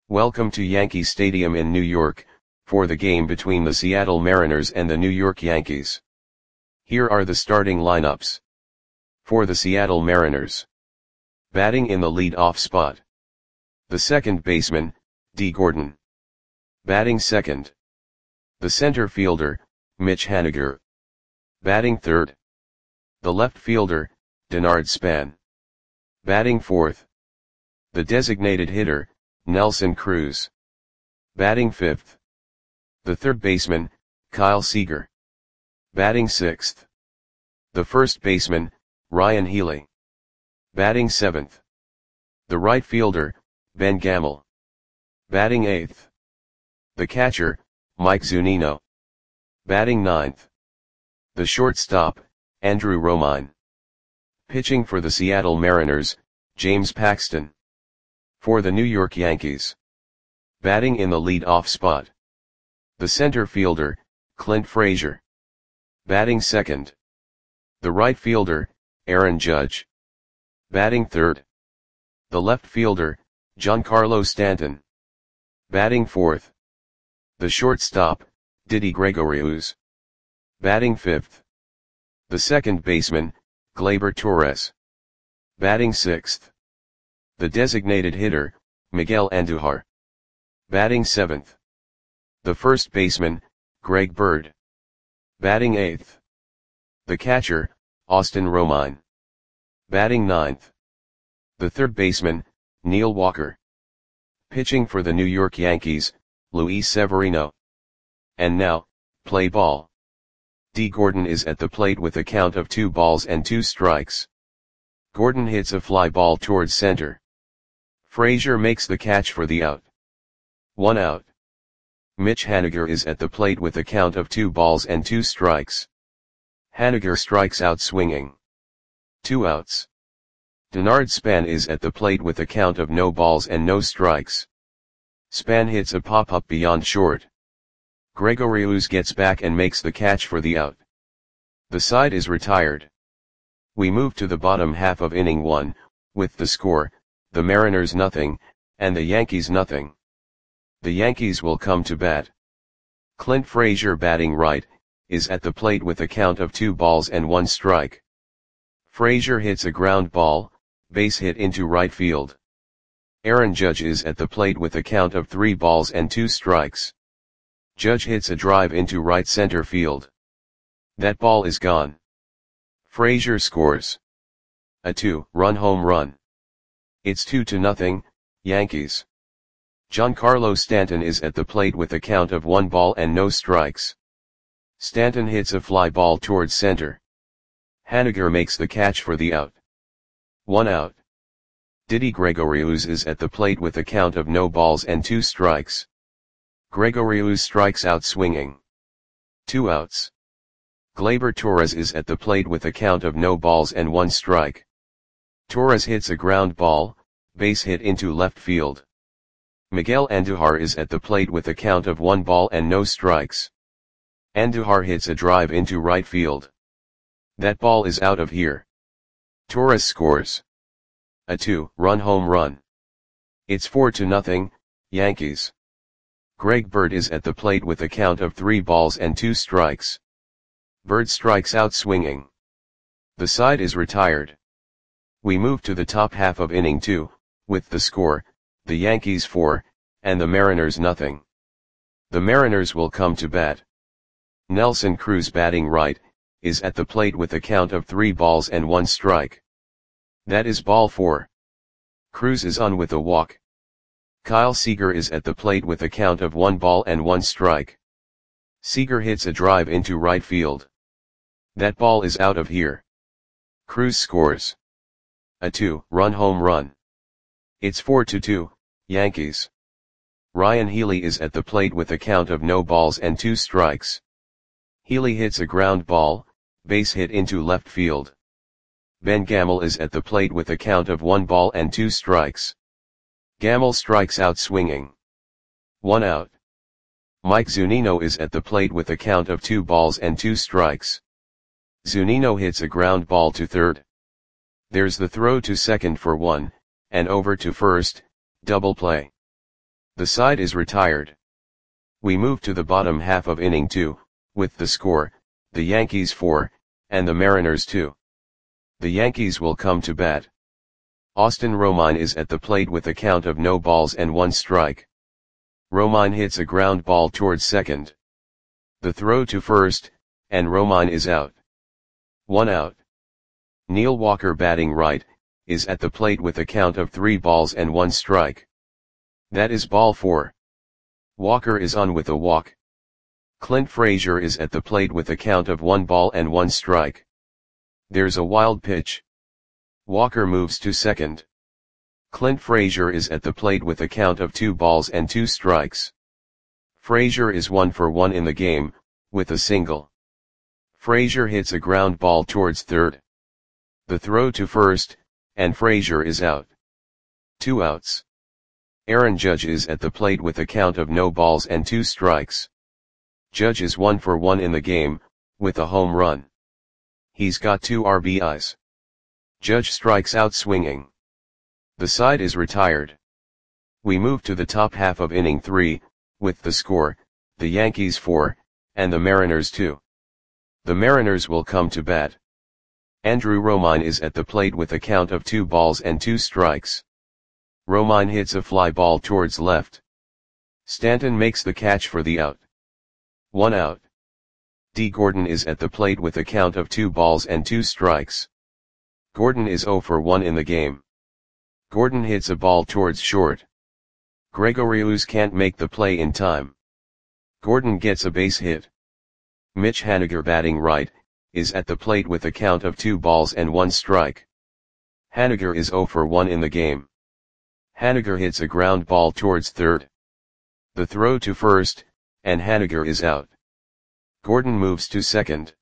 Welcome to Yankee Stadium in New York, for the game between the Seattle Mariners and the New York Yankees. Here are the starting lineups. For the Seattle Mariners. Batting in the lead-off spot. The second baseman, Dee Gordon. Batting second. The center fielder, Mitch Haniger. Batting third. The left fielder, Denard Span. Batting fourth. The designated hitter, Nelson Cruz. Batting fifth. The third baseman, Kyle Seager. Batting sixth. The first baseman, Ryan Healy. Batting seventh. The right fielder, Ben Gamel. Batting eighth. The catcher, Mike Zunino. Batting ninth. The shortstop, Andrew Romine. Pitching for the Seattle Mariners, James Paxton. For the New York Yankees. Batting in the lead-off spot. The center fielder, Clint Frazier. Batting second. The right fielder, Aaron Judge. Batting third. The left fielder, Giancarlo Stanton. Batting fourth. The shortstop, Didi Gregorius. Batting fifth. The second baseman, Gleyber Torres. Batting sixth. The designated hitter, Miguel Andujar. Batting seventh. The first baseman, Greg Bird. Batting eighth. The catcher, Austin Romine. Batting ninth. The third baseman, Neil Walker. Pitching for the New York Yankees, Luis Severino. And now, play ball. Dee Gordon is at the plate with a count of 2-2. Gordon hits a fly ball towards center. Frazier makes the catch for the out. 1 out. Mitch Haniger is at the plate with a count of 2-2. Haniger strikes out swinging. 2 outs. Denard Span is at the plate with a count of no balls and no strikes. Span hits a pop-up beyond short. Gregorius gets back and makes the catch for the out. The side is retired. We move to the bottom half of inning 1, with the score, the Mariners nothing, and the Yankees nothing. The Yankees will come to bat. Clint Frazier batting right, is at the plate with a count of 2-1. Frazier hits a ground ball, base hit into right field. Aaron Judge is at the plate with a count of 3-2. Judge hits a drive into right center field. That ball is gone. Frazier scores a 2-run home run. It's 2-0, Yankees. Giancarlo Stanton is at the plate with a count of 1 ball and no strikes. Stanton hits a fly ball towards center. Haniger makes the catch for the out. 1 out. Didi Gregorius is at the plate with a count of no balls and 2 strikes. Gregorius strikes out swinging. 2 outs. Gleyber Torres is at the plate with a count of no balls and 1 strike. Torres hits a ground ball, base hit into left field. Miguel Andujar is at the plate with a count of 1 ball and no strikes. Andujar hits a drive into right field. That ball is out of here. Torres scores a 2-run home run. It's 4-0, Yankees. Greg Bird is at the plate with a count of 3 balls and 2 strikes. Bird strikes out swinging. The side is retired. We move to the top half of inning 2, with the score, the Yankees 4, and the Mariners nothing. The Mariners will come to bat. Nelson Cruz batting right, is at the plate with a count of 3-1 strike. That is ball 4. Cruz is on with a walk. Kyle Seager is at the plate with a count of 1 ball and 1 strike. Seager hits a drive into right field. That ball is out of here. Cruz scores a 2-run home run. It's 4-2, Yankees. Ryan Healy is at the plate with a count of no balls and 2 strikes. Healy hits a ground ball, base hit into left field. Ben Gamel is at the plate with a count of 1 ball and 2 strikes. Gamel strikes out swinging. 1 out. Mike Zunino is at the plate with a count of 2 balls and 2 strikes. Zunino hits a ground ball to third. There's the throw to second for 1, and over to first, double play. The side is retired. We move to the bottom half of inning 2, with the score, the Yankees 4, and the Mariners 2. The Yankees will come to bat. Austin Romine is at the plate with a count of no balls and 1 strike. Romine hits a ground ball towards second. The throw to first, and Romine is out. 1 out. Neil Walker, batting right, is at the plate with a count of 3 balls and 1 strike. That is ball 4. Walker is on with a walk. Clint Frazier is at the plate with a count of 1 ball and 1 strike. There's a wild pitch. Walker moves to second. Clint Frazier is at the plate with a count of 2 balls and 2 strikes. Frazier is 1 for 1 in the game, with a single. Frazier hits a ground ball towards third. The throw to first, and Frazier is out. 2 outs. Aaron Judge is at the plate with a count of no balls and 2 strikes. Judge is 1 for 1 in the game, with a home run. He's got 2 RBIs. Judge strikes out swinging. The side is retired. We move to the top half of inning 3, with the score, the Yankees 4, and the Mariners 2. The Mariners will come to bat. Andrew Romine is at the plate with a count of 2 balls and 2 strikes. Romine hits a fly ball towards left. Stanton makes the catch for the out. 1 out. D. Gordon is at the plate with a count of 2 balls and 2 strikes. Gordon is 0 for 1 in the game. Gordon hits a ball towards short. Gregorius can't make the play in time. Gordon gets a base hit. Mitch Haniger, batting right, is at the plate with a count of 2 balls and 1 strike. Haniger is 0 for 1 in the game. Haniger hits a ground ball towards third. The throw to first, and Haniger is out. Gordon moves to second.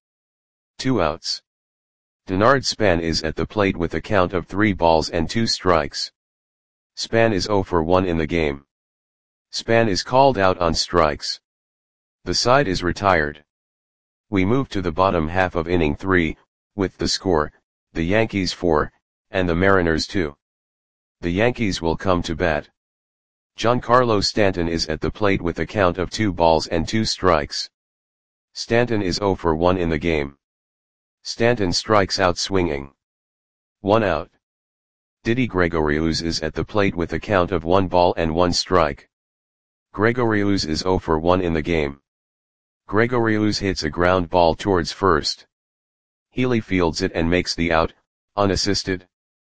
2 outs. Denard Span is at the plate with a count of 3 balls and 2 strikes. Span is 0 for 1 in the game. Span is called out on strikes. The side is retired. We move to the bottom half of inning 3, with the score, the Yankees 4, and the Mariners 2. The Yankees will come to bat. Giancarlo Stanton is at the plate with a count of 2 balls and 2 strikes. Stanton is 0 for 1 in the game. Stanton strikes out swinging. 1 out. Didi Gregorius is at the plate with a count of 1 ball and 1 strike. Gregorius is 0 for 1 in the game. Gregorius hits a ground ball towards first. Healy fields it and makes the out, unassisted.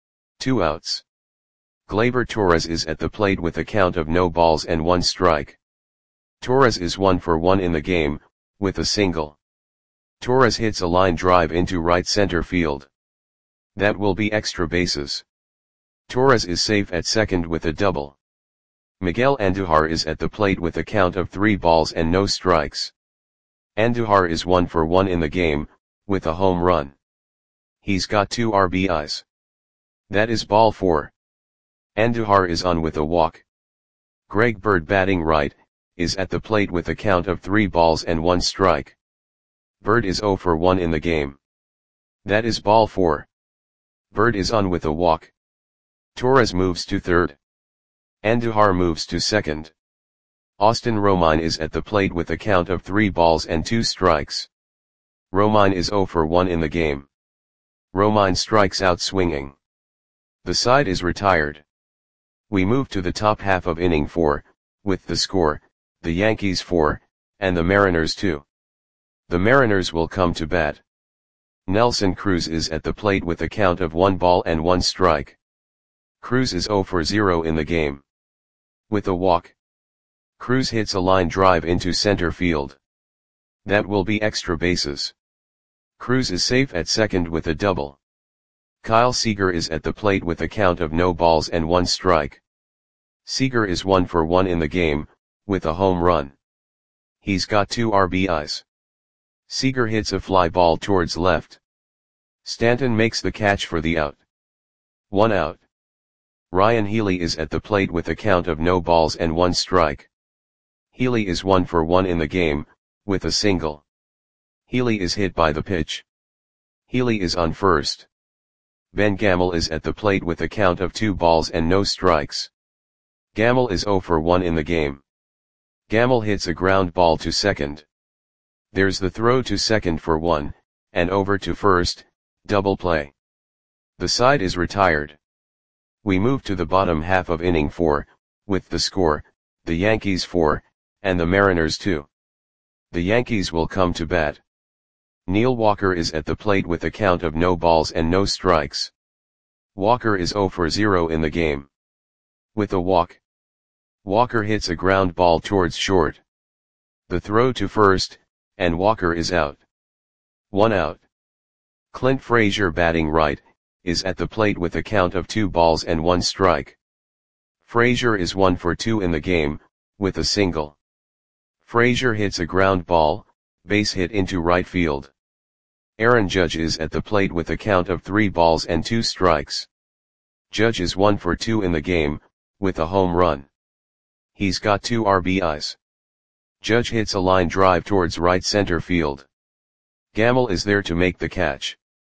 2 outs. Gleyber Torres is at the plate with a count of no balls and 1 strike. Torres is 1 for 1 in the game, with a single. Torres hits a line drive into right center field. That will be extra bases. Torres is safe at second with a double. Miguel Andujar is at the plate with a count of 3 balls and no strikes. Andujar is 1 for 1 in the game, with a home run. He's got 2 RBIs. That is ball 4. Andujar is on with a walk. Greg Bird, batting right, is at the plate with a count of 3 balls and 1 strike. Bird is 0 for 1 in the game. That is ball 4. Bird is on with a walk. Torres moves to third. Andujar moves to second. Austin Romine is at the plate with a count of 3 balls and 2 strikes. Romine is 0 for 1 in the game. Romine strikes out swinging. The side is retired. We move to the top half of inning 4, with the score, the Yankees 4, and the Mariners 2. The Mariners will come to bat. Nelson Cruz is at the plate with a count of 1 ball and 1 strike. Cruz is 0 for 0 in the game. With a walk. Cruz hits a line drive into center field. That will be extra bases. Cruz is safe at second with a double. Kyle Seager is at the plate with a count of no balls and 1 strike. Seager is 1 for 1 in the game, with a home run. He's got 2 RBIs. Seager hits a fly ball towards left. Stanton makes the catch for the out. 1 out. Ryan Healy is at the plate with a count of no balls and 1 strike. Healy is 1 for 1 in the game, with a single. Healy is hit by the pitch. Healy is on first. Ben Gamel is at the plate with a count of 2 balls and no strikes. Gamble is 0 for 1 in the game. Gamble hits a ground ball to second. There's the throw to second for 1, and over to first, double play. The side is retired. We move to the bottom half of inning 4, with the score, the Yankees 4, and the Mariners 2. The Yankees will come to bat. Neil Walker is at the plate with a count of no balls and no strikes. Walker is 0 for 0 in the game. With a walk, Walker hits a ground ball towards short. The throw to first, and Walker is out. 1 out. Clint Frazier, batting right, is at the plate with a count of 2 balls and 1 strike. Frazier is 1 for 2 in the game, with a single. Frazier hits a ground ball, base hit into right field. Aaron Judge is at the plate with a count of 3 balls and 2 strikes. Judge is 1 for 2 in the game, with a home run. He's got 2 RBIs. Judge hits a line drive towards right center field. Gamble is there to make the catch.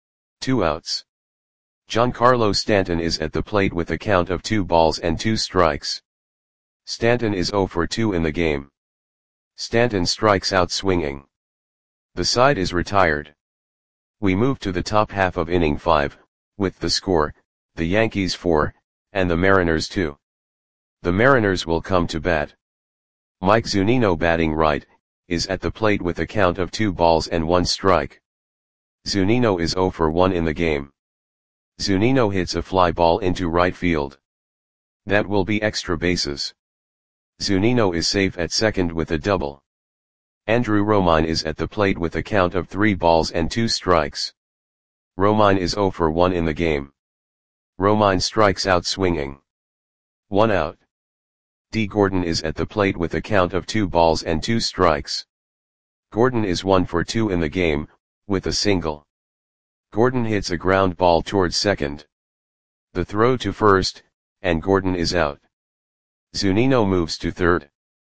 2 outs. Giancarlo Stanton is at the plate with a count of 2 balls and 2 strikes. Stanton is 0 for 2 in the game. Stanton strikes out swinging. The side is retired. We move to the top half of inning 5, with the score, the Yankees 4, and the Mariners 2. The Mariners will come to bat. Mike Zunino, batting right, is at the plate with a count of 2 balls and 1 strike. Zunino is 0 for 1 in the game. Zunino hits a fly ball into right field. That will be extra bases. Zunino is safe at second with a double. Andrew Romine is at the plate with a count of 3 balls and 2 strikes. Romine is 0 for 1 in the game. Romine strikes out swinging. 1 out. D. Gordon is at the plate with a count of 2 balls and 2 strikes. Gordon is 1 for 2 in the game, with a single. Gordon hits a ground ball towards second. The throw to first, and Gordon is out. Zunino moves to third.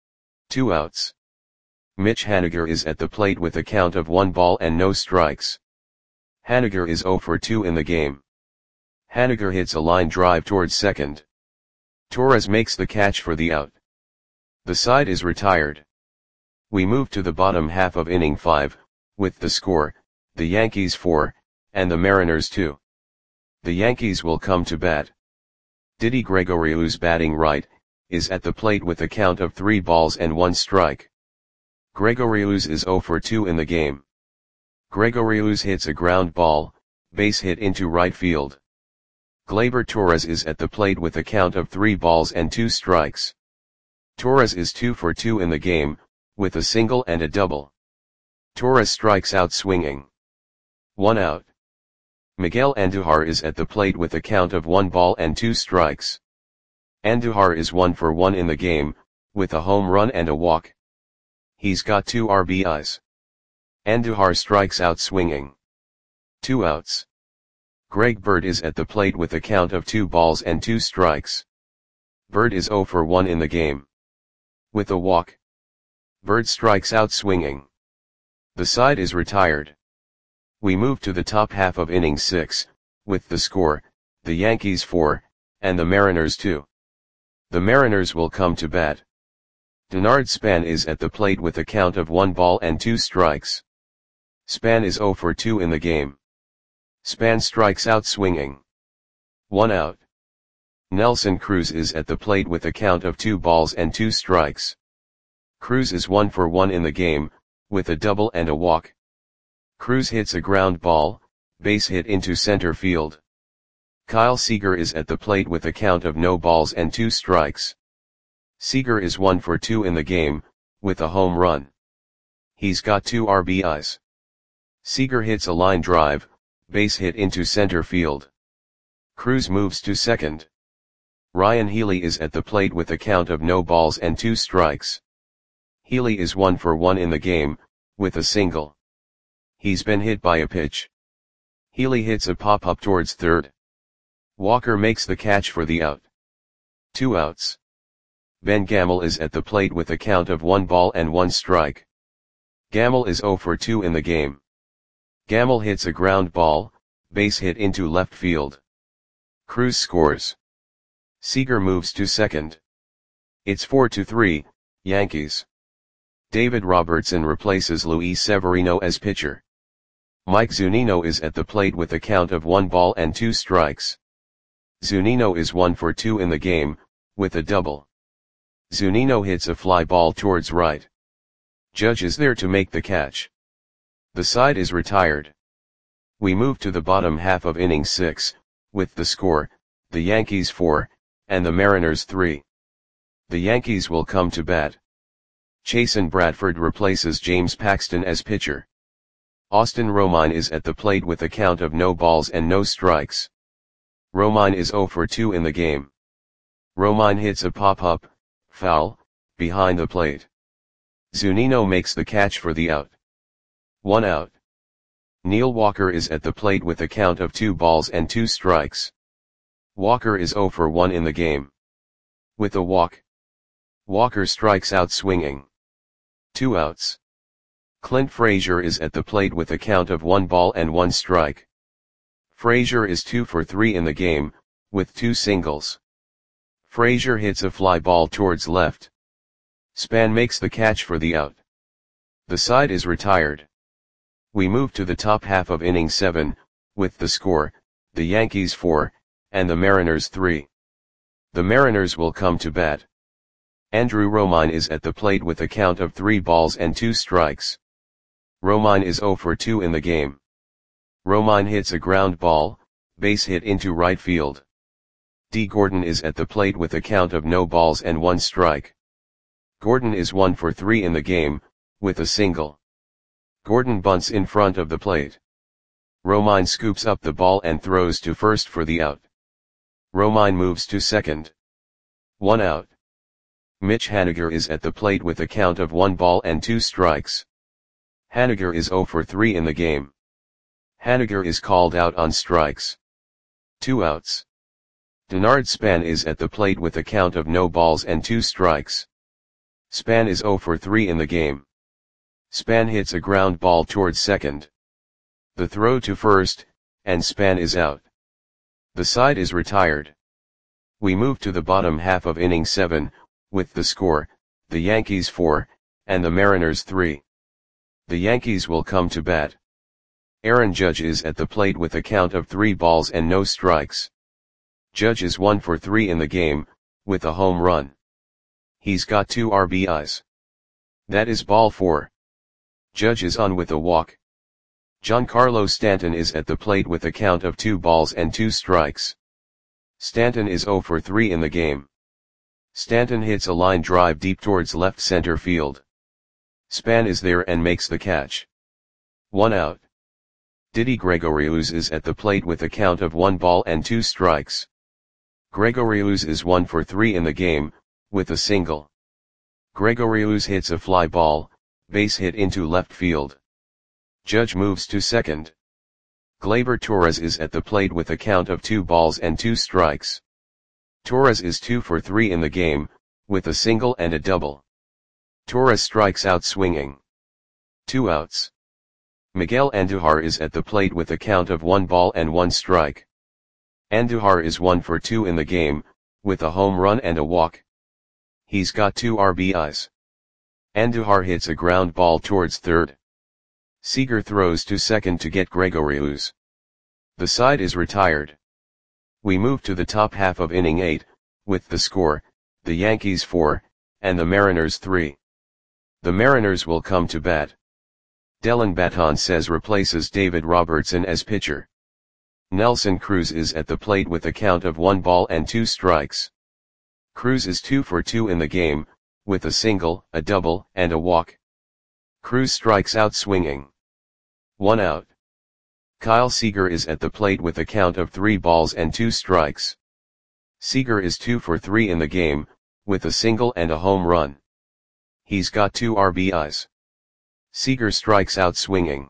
2 outs. Mitch Haniger is at the plate with a count of 1 ball and no strikes. Haniger is 0 for 2 in the game. Haniger hits a line drive towards second. Torres makes the catch for the out. The side is retired. We move to the bottom half of inning 5, with the score, the Yankees 4, and the Mariners 2. The Yankees will come to bat. Didi Gregorius, batting right, is at the plate with a count of 3 balls and 1 strike. Gregorius is 0 for 2 in the game. Gregorius hits a ground ball, base hit into right field. Gleyber Torres is at the plate with a count of 3 balls and 2 strikes. Torres is 2 for 2 in the game, with a single and a double. Torres strikes out swinging. 1 out. Miguel Andujar is at the plate with a count of 1 ball and 2 strikes. Andujar is 1 for 1 in the game, with a home run and a walk. He's got 2 RBIs. Andujar strikes out swinging. 2 outs. Greg Bird is at the plate with a count of 2 balls and 2 strikes. Bird is 0 for 1 in the game. With a walk, Bird strikes out swinging. The side is retired. We move to the top half of inning 6, with the score, the Yankees 4, and the Mariners 2. The Mariners will come to bat. Denard Span is at the plate with a count of 1 ball and 2 strikes. Span is 0 for 2 in the game. Span strikes out swinging. 1 out. Nelson Cruz is at the plate with a count of 2 balls and 2 strikes. Cruz is 1 for 1 in the game, with a double and a walk. Cruz hits a ground ball, base hit into center field. Kyle Seager is at the plate with a count of no balls and 2 strikes. Seager is 1 for 2 in the game, with a home run. He's got 2 RBIs. Seager hits a line drive, base hit into center field. Cruz moves to second. Ryan Healy is at the plate with a count of no balls and 2 strikes. Healy is 1 for 1 in the game, with a single. He's been hit by a pitch. Healy hits a pop-up towards third. Walker makes the catch for the out. 2 outs. Ben Gamel is at the plate with a count of 1 ball and 1 strike. Gamel is 0 for 2 in the game. Gamel hits a ground ball, base hit into left field. Cruz scores. Seager moves to second. It's 4-3, Yankees. David Robertson replaces Luis Severino as pitcher. Mike Zunino is at the plate with a count of 1 ball and 2 strikes. Zunino is 1 for 2 in the game, with a double. Zunino hits a fly ball towards right. Judge is there to make the catch. The side is retired. We move to the bottom half of inning 6, with the score, the Yankees 4, and the Mariners 3. The Yankees will come to bat. Chasen Bradford replaces James Paxton as pitcher. Austin Romine is at the plate with a count of no balls and no strikes. Romine is 0 for 2 in the game. Romine hits a pop-up, foul, behind the plate. Zunino makes the catch for the out. 1 out. Neil Walker is at the plate with a count of 2 balls and 2 strikes. Walker is 0 for 1 in the game. With a walk, Walker strikes out swinging. 2 outs. Clint Frazier is at the plate with a count of 1 ball and 1 strike. Frazier is 2 for 3 in the game, with 2 singles. Frazier hits a fly ball towards left. Span makes the catch for the out. The side is retired. We move to the top half of inning 7, with the score, the Yankees 4, and the Mariners 3. The Mariners will come to bat. Andrew Romine is at the plate with a count of 3 balls and 2 strikes. Romine is 0 for 2 in the game. Romine hits a ground ball, base hit into right field. D. Gordon is at the plate with a count of no balls and 1 strike. Gordon is 1 for 3 in the game, with a single. Gordon bunts in front of the plate. Romine scoops up the ball and throws to first for the out. Romine moves to second. 1 out. Mitch Haniger is at the plate with a count of 1 ball and 2 strikes. Haniger is 0 for 3 in the game. Haniger is called out on strikes. 2 outs. Denard Span is at the plate with a count of no balls and 2 strikes. Span is 0 for 3 in the game. Span hits a ground ball towards second. The throw to first, and Span is out. The side is retired. We move to the bottom half of inning 7, with the score, the Yankees 4, and the Mariners 3. The Yankees will come to bat. Aaron Judge is at the plate with a count of 3 balls and no strikes. Judge is 1 for 3 in the game, with a home run. He's got 2 RBIs. That is ball 4. Judge is on with a walk. Giancarlo Stanton is at the plate with a count of 2 balls and 2 strikes. Stanton is 0 for 3 in the game. Stanton hits a line drive deep towards left center field. Span is there and makes the catch. 1 out. Didi Gregorius is at the plate with a count of 1 ball and 2 strikes. Gregorius is 1 for 3 in the game, with a single. Gregorius hits a fly ball, base hit into left field. Judge moves to second. Gleyber Torres is at the plate with a count of 2 balls and 2 strikes. Torres is 2 for 3 in the game, with a single and a double. Torres strikes out swinging. 2 outs. Miguel Andujar is at the plate with a count of 1 ball and 1 strike. Andujar is 1 for 2 in the game, with a home run and a walk. He's got 2 RBIs. Andujar hits a ground ball towards third. Seager throws to second to get Gregorius. The side is retired. We move to the top half of inning 8, with the score, the Yankees 4, and the Mariners 3. The Mariners will come to bat. Dellin Betances replaces David Robertson as pitcher. Nelson Cruz is at the plate with a count of 1 ball and 2 strikes. Cruz is 2 for 2 in the game, with a single, a double, and a walk. Cruz strikes out swinging. 1 out. Kyle Seager is at the plate with a count of 3 balls and 2 strikes. Seager is 2 for 3 in the game, with a single and a home run. He's got 2 RBIs. Seager strikes out swinging.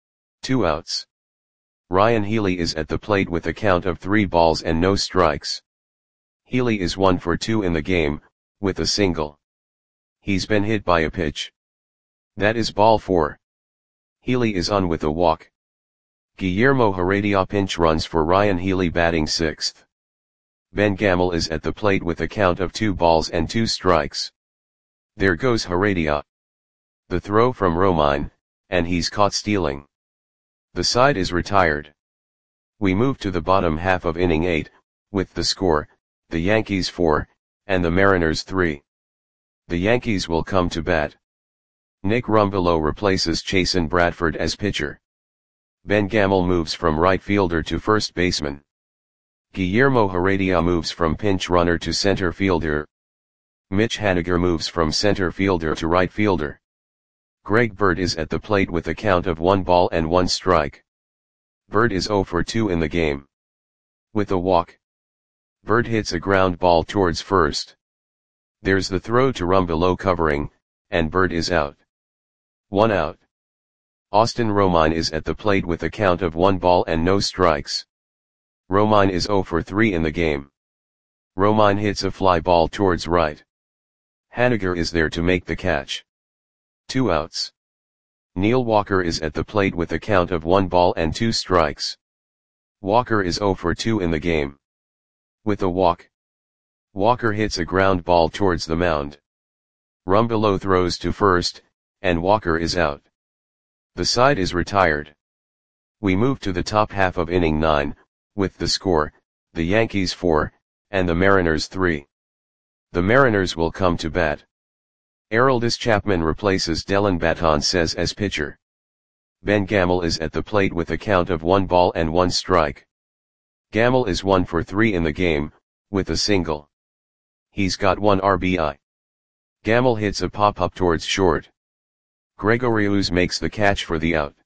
2 outs. Ryan Healy is at the plate with a count of 3 balls and no strikes. Healy is 1 for 2 in the game, with a single. He's been hit by a pitch. That is ball 4. Healy is on with a walk. Guillermo Heredia pinch runs for Ryan Healy batting 6th. Ben Gamel is at the plate with a count of 2 balls and 2 strikes. There goes Heredia. The throw from Romine, and he's caught stealing. The side is retired. We move to the bottom half of inning 8, with the score, the Yankees 4, and the Mariners 3. The Yankees will come to bat. Nick Rumbelow replaces Chasen Bradford as pitcher. Ben Gamel moves from right fielder to first baseman. Guillermo Heredia moves from pinch runner to center fielder. Mitch Haniger moves from center fielder to right fielder. Greg Bird is at the plate with a count of 1 ball and 1 strike. Bird is 0 for 2 in the game. With a walk, Bird hits a ground ball towards first. There's the throw to Rumbelow covering, and Bird is out. 1 out. Austin Romine is at the plate with a count of 1 ball and no strikes. Romine is 0 for 3 in the game. Romine hits a fly ball towards right. Haniger is there to make the catch. 2 outs. Neil Walker is at the plate with a count of 1 ball and 2 strikes. Walker is 0 for 2 in the game. With a walk, Walker hits a ground ball towards the mound. Rumbelow throws to first, and Walker is out. The side is retired. We move to the top half of inning 9, with the score, the Yankees 4, and the Mariners 3. The Mariners will come to bat. Aroldis Chapman replaces Dellin Betances as pitcher. Ben Gamel is at the plate with a count of 1 ball and 1 strike. Gamel is 1 for 3 in the game, with a single. He's got 1 RBI. Gamel hits a pop-up towards short. Gregory Uzz makes the catch for the out.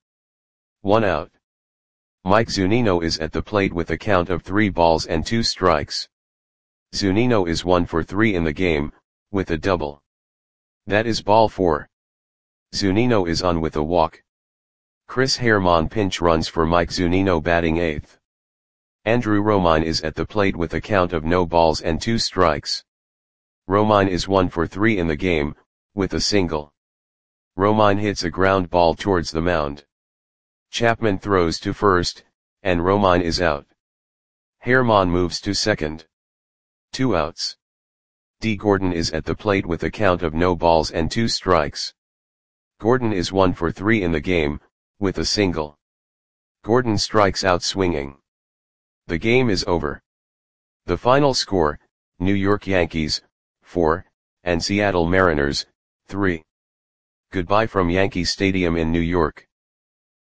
1 out. Mike Zunino is at the plate with a count of 3 balls and 2 strikes. Zunino is 1 for 3 in the game, with a double. That is ball 4. Zunino is on with a walk. Chris Herrmann pinch runs for Mike Zunino batting 8th. Andrew Romine is at the plate with a count of no balls and 2 strikes. Romine is 1 for 3 in the game, with a single. Romine hits a ground ball towards the mound. Chapman throws to first, and Romine is out. Herrmann moves to second. 2 outs. D. Gordon is at the plate with a count of no balls and 2 strikes. Gordon is 1 for 3 in the game, with a single. Gordon strikes out swinging. The game is over. The final score, New York Yankees, 4, and Seattle Mariners, 3. Goodbye from Yankee Stadium in New York.